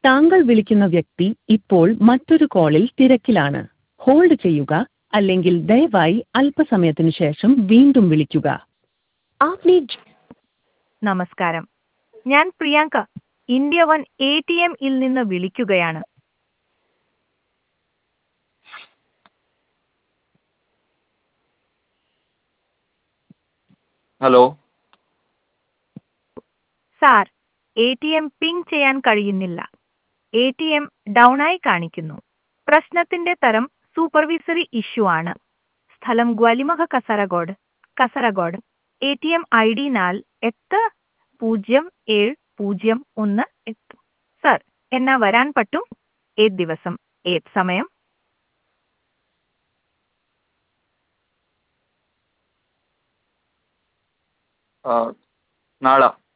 താങ്കൾ വിളിക്കുന്ന വ്യക്തി ഇപ്പോൾ മറ്റൊരു കോളിൽ തിരക്കിലാണ്. ഹോൾഡ് ചെയ്യുക, അല്ലെങ്കിൽ ദയവായി അല്പസമയത്തിന് ശേഷം വീണ്ടും വിളിക്കുക. ആപ്നെ നമസ്കാരം, ഞാൻ പ്രിയാങ്ക ഇന്ത്യ വൺ ATM ൽ നിന്ന് വിളിക്കുകയാണ്. ഹലോ. സാർ, ATM പിങ് ചെയ്യാൻ കഴിയുന്നില്ല. ATM ഡൗൺ ആയി കാണിക്കുന്നു. പ്രശ്നത്തിന്റെ തരം സൂപ്പർവിസറി ഇഷ്യൂ ആണ്. സ്ഥലം ഗ്വാലിമഹ Kasaragod Kasaragod. ATM ID 480701. Sir, എന്നാ വരാൻ പറ്റും? ഏത് ദിവസം, ഏത് സമയം? നാളെ.